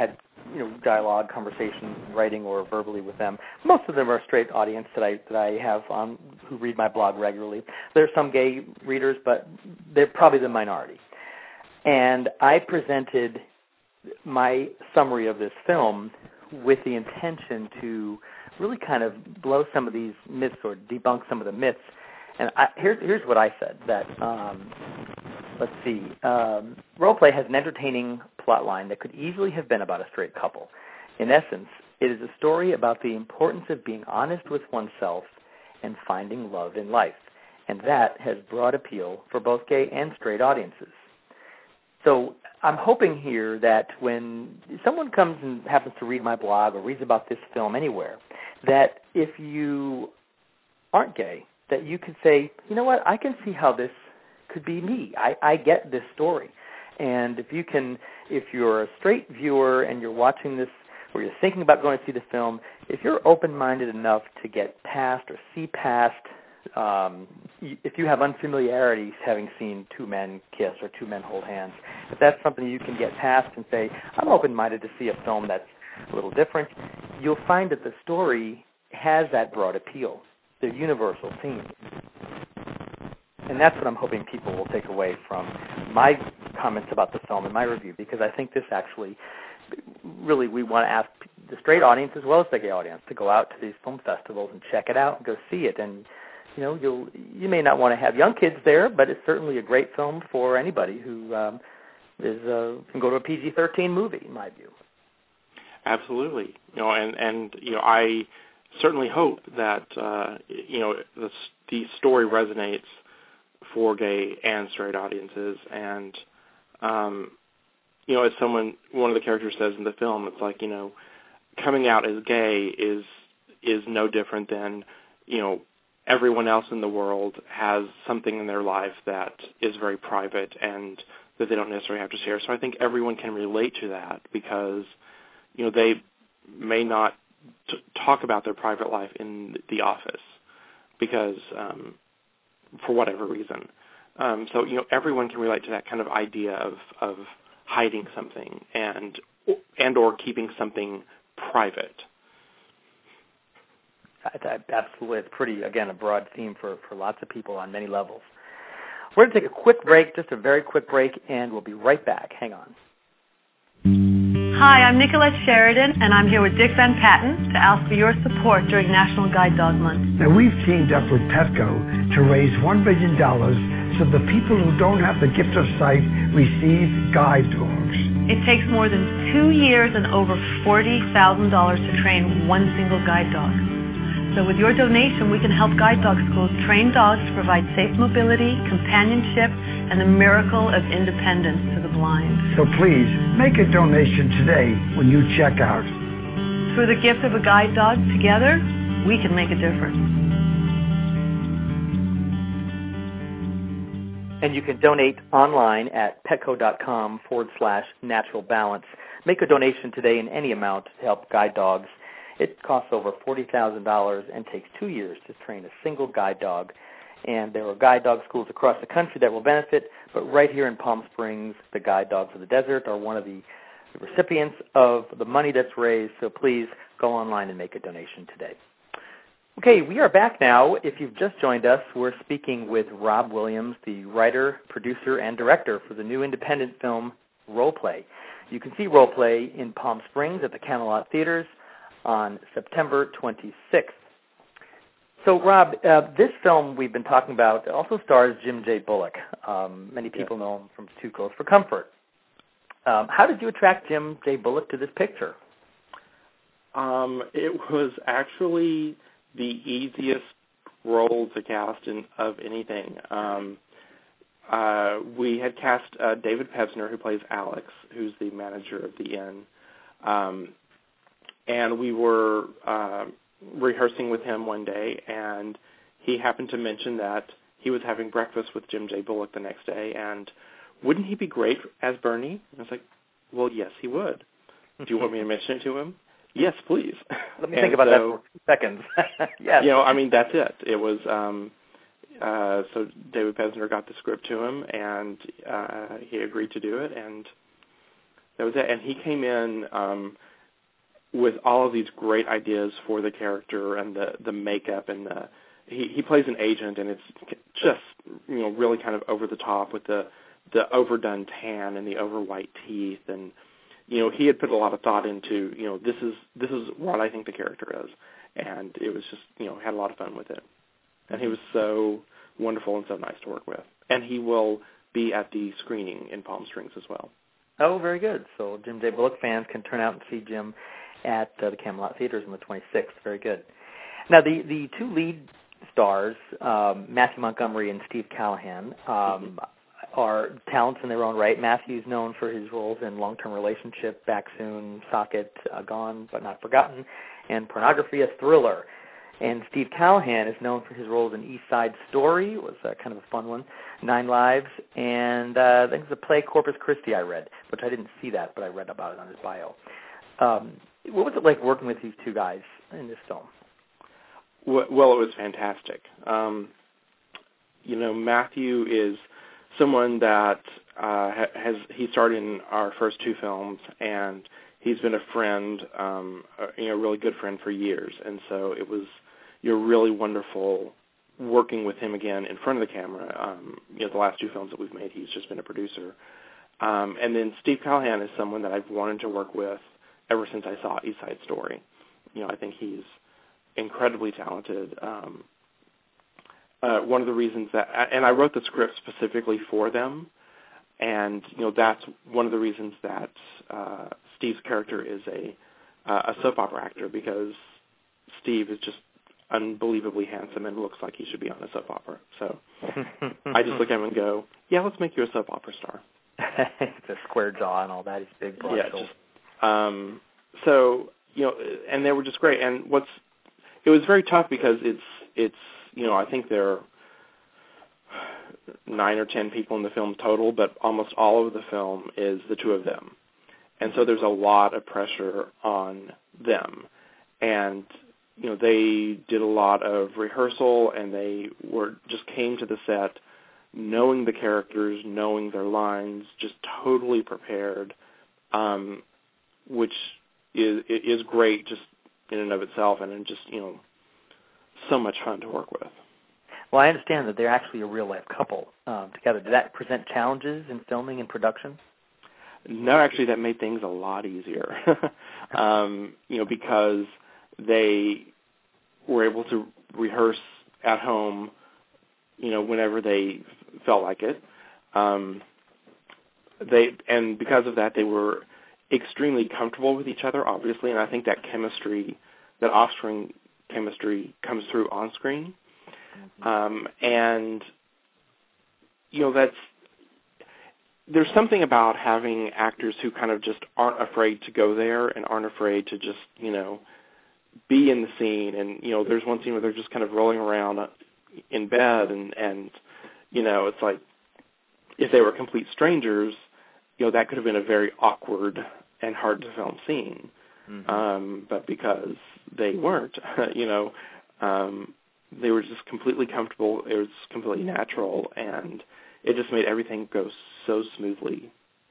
you know, dialogue, conversation, writing, or verbally with them. Most of them are straight audience that I that I have on who read my blog regularly. There are some gay readers, but they're probably the minority. And I presented my summary of this film with the intention to really kind of blow some of these myths or debunk some of the myths. And I, here's here's what I said, that, um, let's see, um, Roleplay has an entertaining plot line that could easily have been about a straight couple. In essence, it is a story about the importance of being honest with oneself and finding love in life. And that has broad appeal for both gay and straight audiences. So I'm hoping here that when someone comes and happens to read my blog or reads about this film anywhere, that if you aren't gay, that you could say, you know what, I can see how this could be me. I, I get this story. And if you can, if you're a straight viewer and you're watching this or you're thinking about going to see the film, if you're open-minded enough to get past or see past, um, if you have unfamiliarity having seen two men kiss or two men hold hands, if that's something you can get past and say, I'm open-minded to see a film that's a little different, you'll find that the story has that broad appeal. They're universal themes. And that's what I'm hoping people will take away from my comments about the film and my review, because I think this actually, really, we want to ask the straight audience as well as the gay audience to go out to these film festivals and check it out and go see it. And, you know, you'll, you may not want to have young kids there, but it's certainly a great film for anybody who um, is uh, can go to a P G thirteen movie, in my view. Absolutely. You know, and, and you know, I certainly hope that, uh, you know, the, the story resonates for gay and straight audiences. And, um, you know, as someone, one of the characters says in the film, it's like, you know, coming out as gay is is no different than, you know, everyone else in the world has something in their life that is very private and that they don't necessarily have to share. So I think everyone can relate to that because, you know, they may not t- talk about their private life in the office because, um, for whatever reason. Um, so, you know, everyone can relate to that kind of idea of, of hiding something and and or keeping something private. Absolutely. It's pretty, again, a broad theme for, for lots of people on many levels. We're going to take a quick break, just a very quick break, and we'll be right back. Hang on. Hi, I'm Nicolette Sheridan, and I'm here with Dick Van Patten to ask for your support during National Guide Dog Month. Now, we've teamed up with Petco to raise one billion dollars so the people who don't have the gift of sight receive guide dogs. It takes more than two years and over forty thousand dollars to train one single guide dog. So with your donation, we can help guide dog schools train dogs to provide safe mobility, companionship, and the miracle of independence to the blind. So please, make a donation today when you check out. Through the gift of a guide dog, together, we can make a difference. And you can donate online at petco.com forward slash natural balance. Make a donation today in any amount to help guide dogs. It costs over forty thousand dollars and takes two years to train a single guide dog. And there are guide dog schools across the country that will benefit, but right here in Palm Springs, the Guide Dogs of the Desert are one of the recipients of the money that's raised, so please go online and make a donation today. Okay, we are back now. If you've just joined us, we're speaking with Rob Williams, the writer, producer, and director for the new independent film Roleplay. You can see Roleplay in Palm Springs at the Camelot Theaters on September twenty-sixth. So, Rob, uh, this film we've been talking about also stars Jim J. Bullock. Um, many people yeah. know him from Too Close for Comfort. Um, how did you attract Jim J. Bullock to this picture? Um, it was actually the easiest role to cast in, of anything. Um, uh, we had cast uh, David Pevsner, who plays Alex, who's the manager of the inn. Um, and we were uh, rehearsing with him one day, and he happened to mention that he was having breakfast with Jim J. Bullock the next day, and wouldn't he be great as Bernie? And I was like, well, yes, he would. Do you want me to mention it to him? Yes, please. Let me think about so, that for two seconds. Yes. You know, I mean, that's it. It was, um, uh, so David Pevsner got the script to him, and uh, he agreed to do it, and that was it. And he came in, um, with all of these great ideas for the character and the, the makeup and the he, he plays an agent, and it's just, you know, really kind of over the top with the the overdone tan and the over white teeth, and you know, he had put a lot of thought into, you know, this is this is what I think the character is, and it was just, you know, had a lot of fun with it, and he was so wonderful and so nice to work with, and he will be at the screening in Palm Springs as well. Oh, very good. So Jim J. Bullock fans can turn out and see Jim at uh, the Camelot Theaters on the twenty-sixth. Very good. Now, the, the two lead stars, um, Matthew Montgomery and Steve Callahan, um, are talents in their own right. Matthew's known for his roles in Long-Term Relationship, Back Soon, Socket, uh, Gone But Not Forgotten, and Pornography, a Thriller. And Steve Callahan is known for his roles in East Side Story. It was uh, kind of a fun one. Nine Lives, and uh, I think it's a play, Corpus Christi, I read, which I didn't see that, but I read about it on his bio. Um, what was it like working with these two guys in this film? Well, it was fantastic. Um, you know, Matthew is someone that uh, has, he starred in our first two films, and he's been a friend, um, a, you know, a really good friend for years, and so it was, you're really wonderful working with him again in front of the camera. Um, you know, the last two films that we've made, he's just been a producer. Um, and then Steve Callahan is someone that I've wanted to work with ever since I saw East Side Story. You know, I think he's incredibly talented. Um, uh, one of the reasons that, and I wrote the script specifically for them, and you know, that's one of the reasons that uh, Steve's character is a uh, a soap opera actor, because Steve is just unbelievably handsome and looks like he should be on a soap opera. So I just look at him and go, yeah, let's make you a soap opera star. The square jaw and all that. He's big, broad yeah, shoulders. Just, um, so, you know, and they were just great. And what's, it was very tough because it's, it's, you know, I think there are nine or ten people in the film total, but almost all of the film is the two of them. And so there's a lot of pressure on them. And, you know, they did a lot of rehearsal, and they were just came to the set knowing the characters, knowing their lines, just totally prepared, um, which is is great just in and of itself, and just, you know, so much fun to work with. Well, I understand that they're actually a real-life couple um, together. Did that present challenges in filming and production? No, actually, that made things a lot easier, um, you know, because they were able to rehearse at home, you know, whenever they felt like it. Um, they and because of that, they were extremely comfortable with each other, obviously, and I think that chemistry, that off-screen chemistry, comes through on screen. Mm-hmm. Um, and you know, that's there's something about having actors who kind of just aren't afraid to go there and aren't afraid to just, you know, be in the scene. And, you know, there's one scene where they're just kind of rolling around in bed, and, and you know, it's like if they were complete strangers, you know, that could have been a very awkward and hard to film scene. Mm-hmm. Um, but because they weren't, you know, um, they were just completely comfortable. It was completely natural, and it just made everything go so smoothly.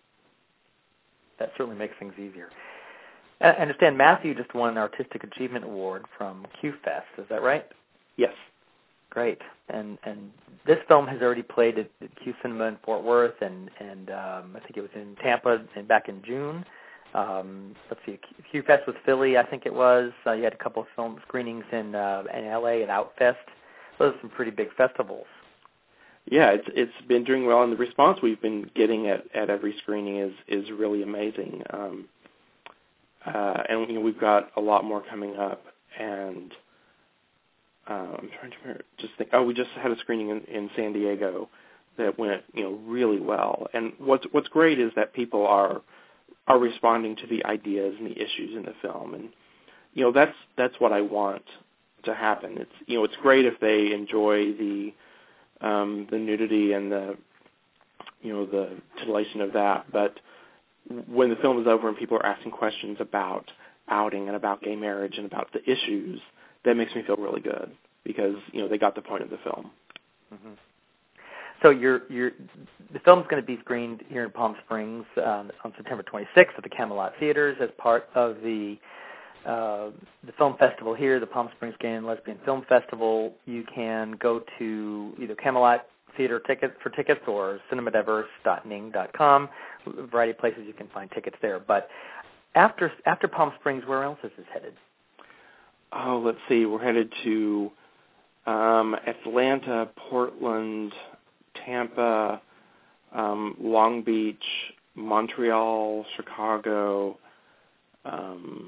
That certainly makes things easier. I understand Matthew just won an Artistic Achievement Award from Q-Fest. Is that right? Yes. Great. And and this film has already played at, at Q Cinema in Fort Worth, and, and um, I think it was in Tampa and back in June. Um, let's see, Q-Fest was Philly, I think it was. Uh, you had a couple of film screenings in, uh, in L A at Outfest. Those are some pretty big festivals. Yeah, it's it's been doing well, and the response we've been getting at, at every screening is is really amazing. Um, uh, and you know, we've got a lot more coming up, and uh, I'm trying to just think. Oh, we just had a screening in, in San Diego that went, you know, really well. And what's what's great is that people are are responding to the ideas and the issues in the film, and you know, that's that's what I want to happen. It's you know, it's great if they enjoy the Um, the nudity and the, you know, the titillation of that. But when the film is over and people are asking questions about outing and about gay marriage and about the issues, that makes me feel really good because, you know, they got the point of the film. Mm-hmm. So you're, you're, the film's going to be screened here in Palm Springs um, on September twenty-sixth at the Camelot Theaters as part of the uh, the film festival here, the Palm Springs Gay and Lesbian Film Festival, you can go to either Camelot Theater tickets for tickets or cinema diverse dot ning dot com. A variety of places you can find tickets there. But after after Palm Springs, where else is this headed? Oh, let's see. We're headed to um, Atlanta, Portland, Tampa, um, Long Beach, Montreal, Chicago, um,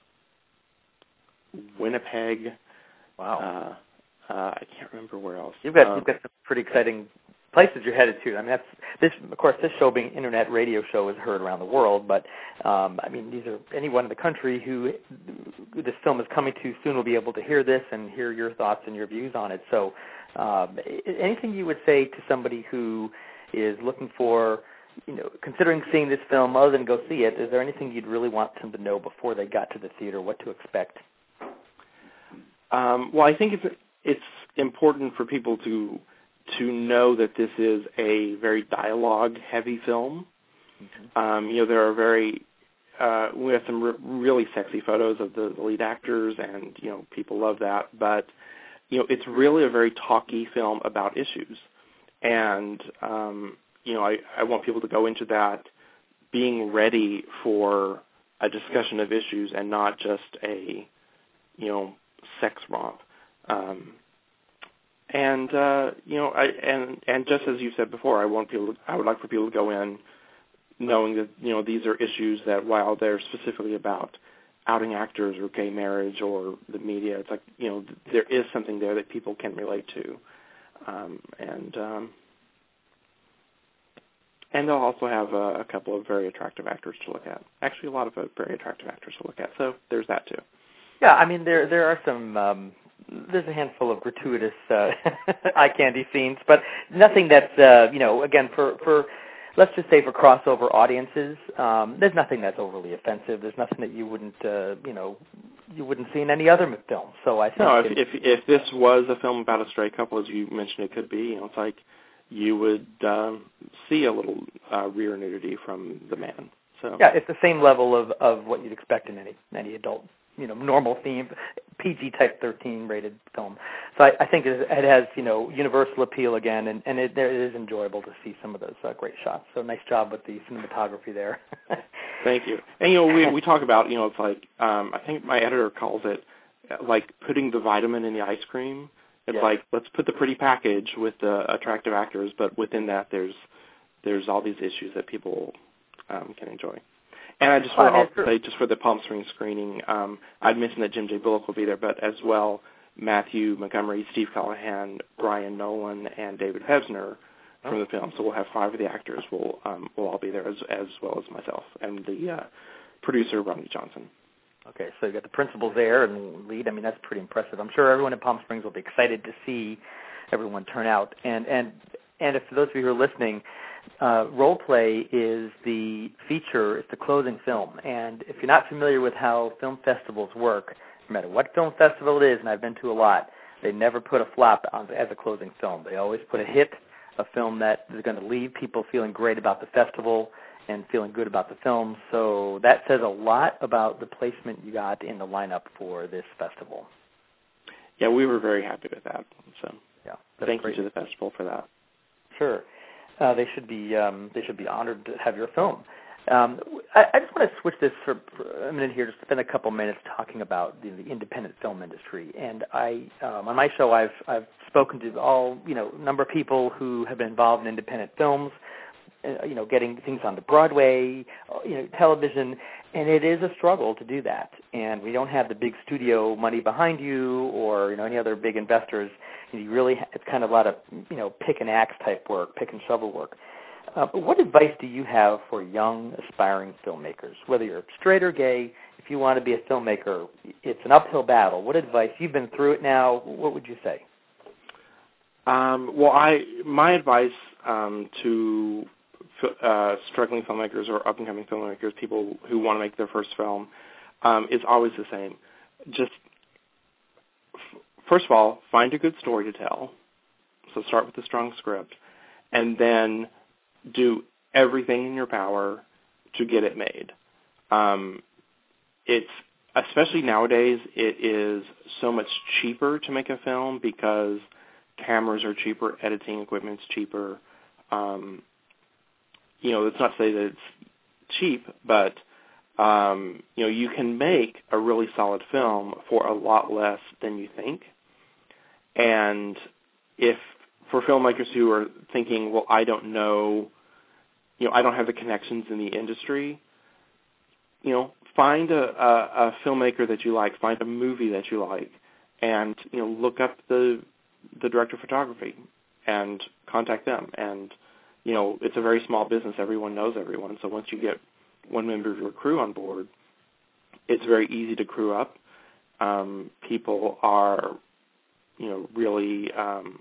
Winnipeg. Wow. Uh, uh, I can't remember where else. You've got um, you've got some pretty exciting places you're headed to. I mean, that's this. Of course, this show, being internet radio show, is heard around the world. But um, I mean, these are anyone in the country who this film is coming to soon will be able to hear this and hear your thoughts and your views on it. So, um, anything you would say to somebody who is looking for, you know, considering seeing this film, other than go see it, is there anything you'd really want them to know before they got to the theater, what to expect? Um, well, I think it's it's important for people to to know that this is a very dialogue-heavy film. Mm-hmm. Um, you know, there are very uh, we have some re- really sexy photos of the lead actors, and you know, people love that. But you know, it's really a very talky film about issues, and um, you know, I, I want people to go into that being ready for a discussion of issues and not just a, you know, sex romp. Um, and uh, you know, I and and just as you said before, I want people. To, I would like for people to go in knowing that, you know, these are issues that, while they're specifically about outing actors or gay marriage or the media, it's like, you know, there is something there that people can relate to, um, and um, and they'll also have a, a couple of very attractive actors to look at. Actually, a lot of uh, very attractive actors to look at. So there's that too. Yeah, I mean, there there are some. Um, there's a handful of gratuitous uh, eye candy scenes, but nothing that's uh, you know, again, for for let's just say for crossover audiences, um, there's nothing that's overly offensive. There's nothing that you wouldn't uh, you know you wouldn't see in any other film. So I think no, if, if if this was a film about a straight couple, as you mentioned, it could be. You know, it's like you would um, see a little uh, rear nudity from the man. So yeah, it's the same level of, of what you'd expect in any any adult, you know, normal theme, P G type thirteen rated film. So I, I think it, it has, you know, universal appeal again, and, and it, it is enjoyable to see some of those uh, great shots. So nice job with the cinematography there. Thank you. And, you know, we we talk about, you know, it's like, um, I think my editor calls it like putting the vitamin in the ice cream. It's yeah. like, let's put the pretty package with the attractive actors, but within that there's there's all these issues that people um, can enjoy. And I just want to also say, just for the Palm Springs screening, um, I'd mentioned that Jim J. Bullock will be there, but as well, Matthew Montgomery, Steve Callahan, Brian Nolan, and David Hebsner from oh. the film. So we'll have five of the actors will um, will all be there, as as well as myself and the uh, producer, Rodney Johnson. Okay, so you got the principals there and lead. I mean, that's pretty impressive. I'm sure everyone in Palm Springs will be excited to see everyone turn out. And and and if for those of you who are listening, Uh, Role Play is the feature, it's the closing film. And if you're not familiar with how film festivals work, no matter what film festival it is, and I've been to a lot, they never put a flop on, as a closing film. They always put a hit, a film that is going to leave people feeling great about the festival and feeling good about the film. So that says a lot about the placement you got in the lineup for this festival. Yeah, we were very happy with that. So yeah, thank great. you to the festival for that. Sure. Uh, they should be um, they should be honored to have your film. Um, I, I just want to switch this for, for a minute here, just spend a couple minutes talking about the, the independent film industry. And I, um, on my show, I've I've spoken to all you know number of people who have been involved in independent films, uh, you know, getting things onto Broadway, you know, television, and it is a struggle to do that. And we don't have the big studio money behind you, or you know any other big investors. You really, it's kind of a lot of, you know, pick and axe type work, pick and shovel work. Uh, but what advice do you have for young, aspiring filmmakers? Whether you're straight or gay, if you want to be a filmmaker, it's an uphill battle. What advice? You've been through it now. What would you say? Um, well, I my advice um, to uh, struggling filmmakers or up-and-coming filmmakers, people who want to make their first film, um, is always the same. Just First of all, find a good story to tell. So start with a strong script. And then do everything in your power to get it made. Um, it's especially nowadays, it is so much cheaper to make a film because cameras are cheaper, editing equipment's cheaper. Um, you know, it's not to say that it's cheap, but um, you know, you can make a really solid film for a lot less than you think. And if for filmmakers who are thinking, well, I don't know, you know, I don't have the connections in the industry, you know, find a, a, a filmmaker that you like, find a movie that you like, and, you know, look up the the director of photography and contact them. And, you know, it's a very small business. Everyone knows everyone. So once you get one member of your crew on board, it's very easy to crew up. Um, people are, you know, really um,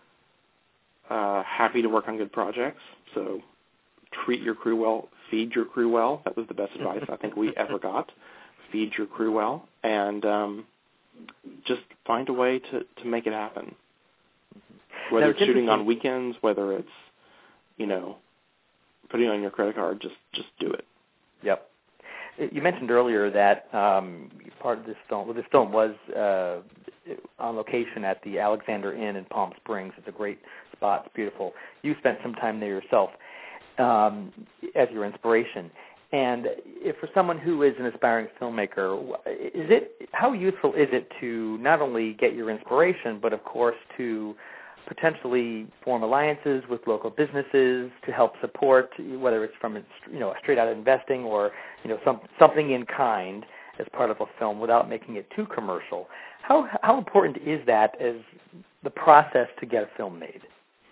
uh, happy to work on good projects. So treat your crew well, feed your crew well. That was the best advice I think we ever got. Feed your crew well, and um, just find a way to, to make it happen. Whether now, it's shooting on weekends, whether it's, you know, putting on your credit card, just just do it. Yep. You mentioned earlier that um, part of this film, well, this film was uh, on location at the Alexander Inn in Palm Springs. It's a great spot. It's beautiful. You spent some time there yourself um, as your inspiration. And if for someone who is an aspiring filmmaker, is it how useful is it to not only get your inspiration, but of course to potentially form alliances with local businesses to help support, whether it's from you know straight out investing or you know some something in kind as part of a film without making it too commercial? How how important is that as the process to get a film made?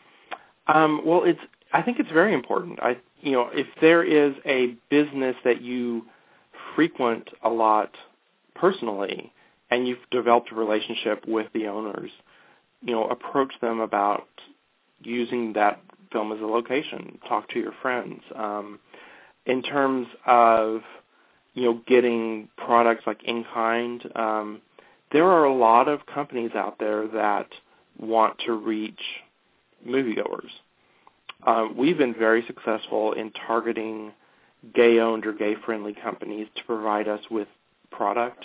Um, well, it's I think it's very important. I you know if there is a business that you frequent a lot personally and you've developed a relationship with the owners, you know, approach them about using that film as a location. Talk to your friends. Um, in terms of, you know, getting products like in kind, um, there are a lot of companies out there that want to reach moviegoers. Um, we've been very successful in targeting gay-owned or gay-friendly companies to provide us with product.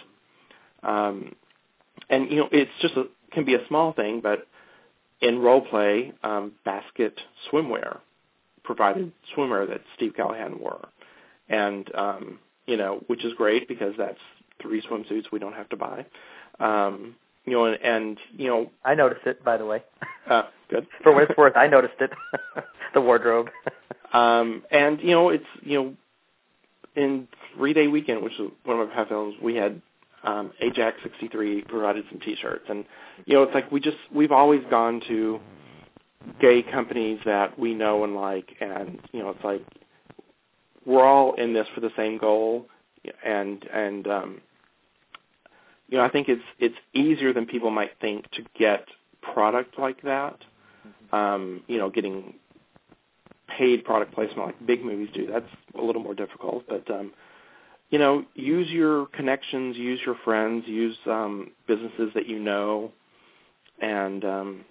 Um, and, you know, it's just a can be a small thing, but in role play, um, Basket Swimwear provided swimwear that Steve Callahan wore, and um, you know, which is great because that's three swimsuits we don't have to buy. Um, you know, and, and you know, I noticed it, by the way. Uh, good. For what it's worth, I noticed it. The wardrobe. um, and you know, it's you know, in Three Day Weekend, which was one of my past films, we had. Um, Ajax sixty-three provided some T-shirts, and you know, it's like we just we've always gone to gay companies that we know and like, and you know, it's like we're all in this for the same goal, and and um, you know, I think it's it's easier than people might think to get product like that. Um, you know, getting paid product placement like big movies do, that's a little more difficult, but. Um, You know, use your connections, use your friends, use um, businesses that you know, and um,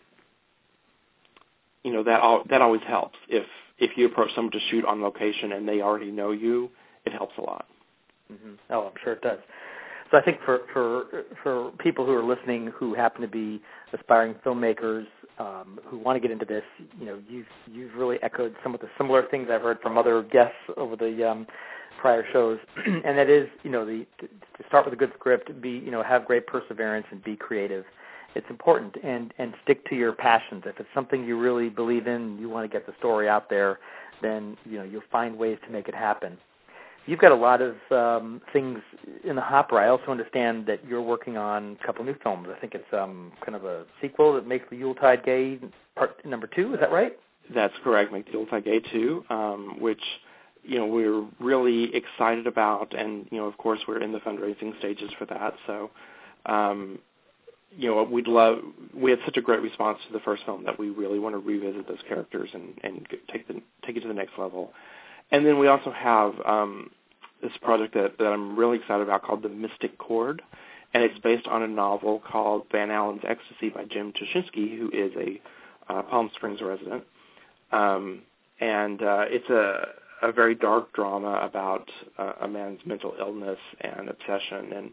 you know that all, that always helps. If if you approach someone to shoot on location and they already know you, it helps a lot. Mm-hmm. Oh, I'm sure it does. So I think for for for people who are listening who happen to be aspiring filmmakers um, who want to get into this, you know, you've you've really echoed some of the similar things I've heard from other guests over the. Um, prior shows, and that is, you know, the to start with a good script, be, you know, have great perseverance and be creative. It's important, and and stick to your passions. If it's something you really believe in, you want to get the story out there, then you know you'll find ways to make it happen. You've got a lot of um, things in the hopper. I also understand that you're working on a couple new films. I think it's um, kind of a sequel that makes the Yuletide Gay part number two. Is that right? That's correct. Make the Yuletide Gay two, um, which. You know, we're really excited about, and, you know, of course, we're in the fundraising stages for that. So, um, you know, we'd love, we had such a great response to the first film that we really want to revisit those characters and, and take the, take it to the next level. And then we also have um, this project that, that I'm really excited about called The Mystic Chord, and it's based on a novel called Van Allen's Ecstasy by Jim Tuschinski, who is a uh, Palm Springs resident. Um, and uh, it's a a very dark drama about uh, a man's mental illness and obsession, and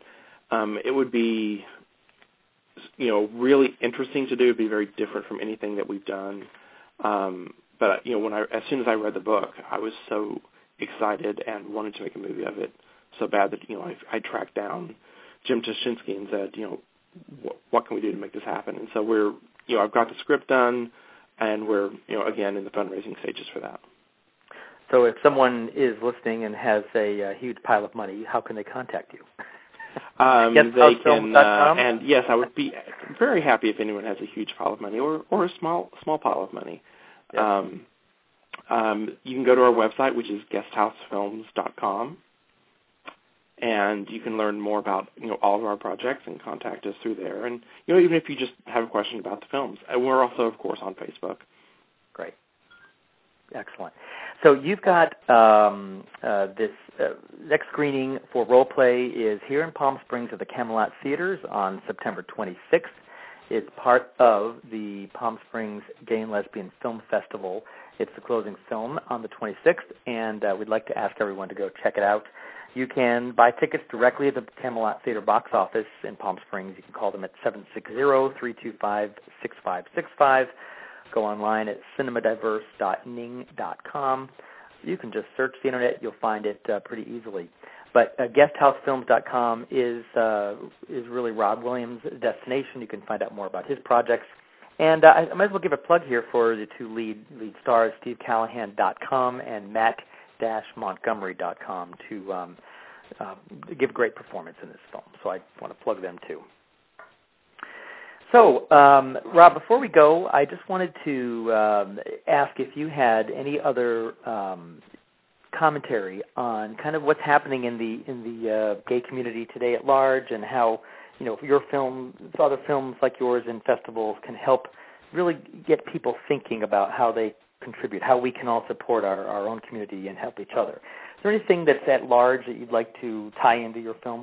Um, it would be, you know, really interesting to do. It would be very different from anything that we've done. Um, but, you know, when I, as soon as I read the book, I was so excited and wanted to make a movie of it so bad that, you know, I, I tracked down Jim Tuschinski and said, you know, what, what can we do to make this happen? And so we're, you know, I've got the script done, and we're, you know, again, in the fundraising stages for that. So if someone is listening and has a, a huge pile of money, how can they contact you? Um, they can, uh, and yes, I would be very happy if anyone has a huge pile of money or, or a small small pile of money. Yes. Um, um, you can go to our website, which is guest house films dot com, and you can learn more about, you know, all of our projects and contact us through there. And, you know, even if you just have a question about the films, and we're also, of course, on Facebook. Great. Excellent. So you've got um, uh, this uh, next screening for Role Play is here in Palm Springs at the Camelot Theaters on September twenty-sixth. It's part of the Palm Springs Gay and Lesbian Film Festival. It's the closing film on the twenty-sixth, and uh, we'd like to ask everyone to go check it out. You can buy tickets directly at the Camelot Theater box office in Palm Springs. You can call them at seven six zero, three two five, six five six five. Go online at cinema diverse dot ning dot com. You can just search the Internet. You'll find it uh, pretty easily. But uh, guest house films dot com is uh, is really Rob Williams' destination. You can find out more about his projects. And uh, I might as well give a plug here for the two lead lead stars, steve callahan dot com and matt montgomery dot com, to um, uh, give great performance in this film. So I want to plug them too. So, um, Rob, before we go, I just wanted to um, ask if you had any other um, commentary on kind of what's happening in the in the uh, gay community today at large, and how, you know, your film, other films like yours in festivals can help really get people thinking about how they contribute, how we can all support our, our own community and help each other. Is there anything that's at large that you'd like to tie into your film?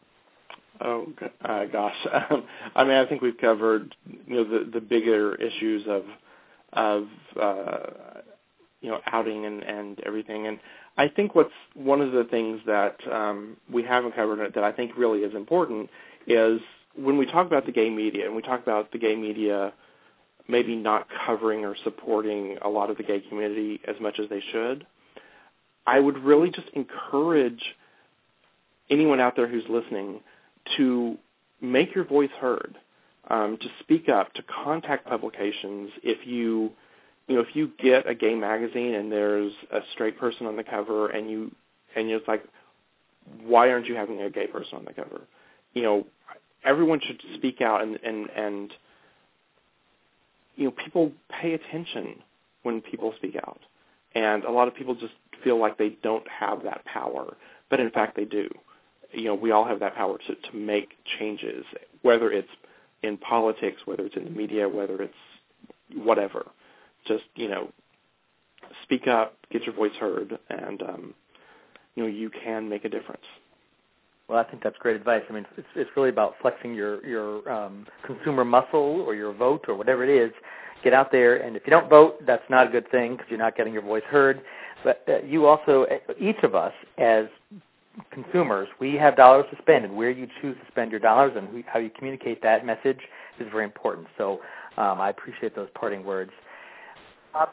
Oh uh, gosh, um, I mean, I think we've covered, you know, the, the bigger issues of of uh, you know, outing and, and everything. And I think what's one of the things that um, we haven't covered that I think really is important is when we talk about the gay media, and we talk about the gay media maybe not covering or supporting a lot of the gay community as much as they should, I would really just encourage anyone out there who's listening to make your voice heard, um, to speak up, to contact publications. If you, you know, if you get a gay magazine and there's a straight person on the cover, and you, and it's like, why aren't you having a gay person on the cover? You know, everyone should speak out, and and and you know, people pay attention when people speak out, and a lot of people just feel like they don't have that power, but in fact they do. You know, we all have that power to, to make changes, whether it's in politics, whether it's in the media, whether it's whatever. Just, you know, speak up, get your voice heard, and, um, you know, you can make a difference. Well, I think that's great advice. I mean, it's, it's really about flexing your, your um, consumer muscle or your vote or whatever it is. Get out there, and if you don't vote, that's not a good thing because you're not getting your voice heard. But uh, you also, each of us as consumers, we have dollars to spend, and where you choose to spend your dollars and who, how you communicate that message is very important. So um, I appreciate those parting words. Uh,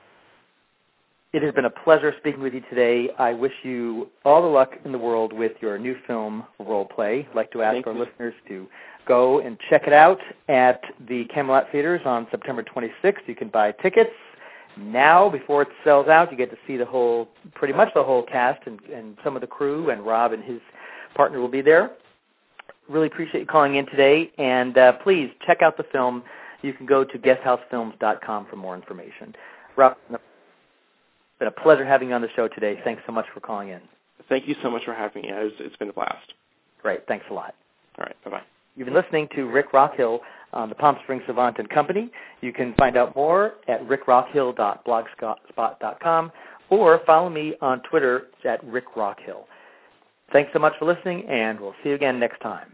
it has been a pleasure speaking with you today. I wish you all the luck in the world with your new film, Role Play. I'd like to ask Thank our you. listeners to go and check it out at the Camelot Theaters on September twenty-sixth. You can buy tickets now before it sells out. You get to see the whole, pretty much the whole cast and, and some of the crew, and Rob and his partner will be there. Really appreciate you calling in today, and uh, please check out the film. You can go to guest house films dot com for more information. Rob, it's been a pleasure having you on the show today. Thanks so much for calling in. Thank you so much for having me. It's, it's been a blast. Great. Thanks a lot. All right. Bye-bye. You've been listening to Rick Rockhill on the Palm Springs Savant and Company. You can find out more at rick rockhill dot blogspot dot com or follow me on Twitter at rick rockhill. Thanks so much for listening, and we'll see you again next time.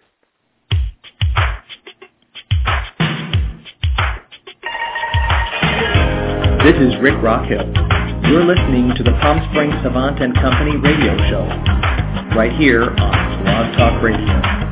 This is Rick Rockhill. You're listening to the Palm Springs Savant and Company radio show right here on Blog Talk Radio.